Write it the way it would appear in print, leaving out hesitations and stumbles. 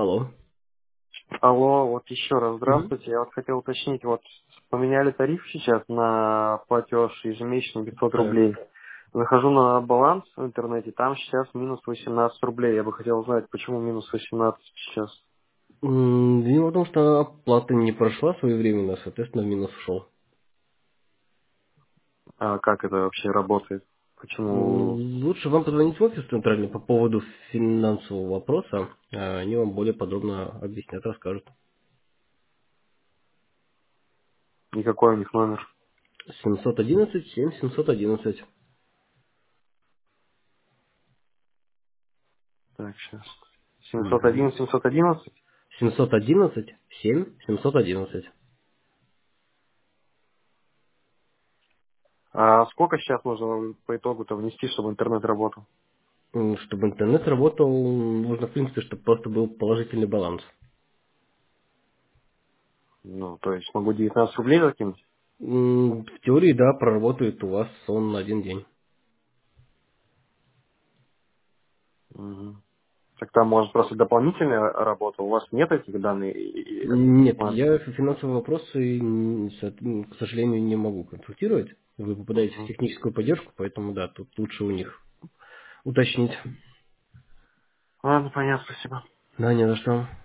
Алло. Алло, вот еще раз Мгм. здравствуйте. Я вот хотел уточнить, вот поменяли тариф сейчас на платеж ежемесячный 500 Так. рублей. Захожу на баланс в интернете, там сейчас минус 18 рублей. Я бы хотел узнать, почему минус 18 сейчас. Дело в том, что оплата не прошла своевременно, соответственно, в минус ушел. А как это вообще работает? Почему Лучше вам позвонить в офис центральный по поводу финансового вопроса. Они вам более подробно объяснят, расскажут. никакой у них номер? 711 711. Так, сейчас. Угу. 701, 711. 711 7 711. А сколько сейчас нужно по итогу-то внести, чтобы интернет работал? Чтобы интернет работал, нужно, в принципе, чтобы просто был положительный баланс. Ну, то есть могу 19 рублей закинуть? В теории, да, проработает у вас он на один день. Мгм. Так там может просто дополнительная работа. У вас нет этих данных и этой Нет, информации? я финансовые вопросы, к сожалению, не могу консультировать. Вы попадаете в Мгм. техническую поддержку, поэтому да, тут лучше у них уточнить. Ладно, понятно, спасибо. Да, не за что.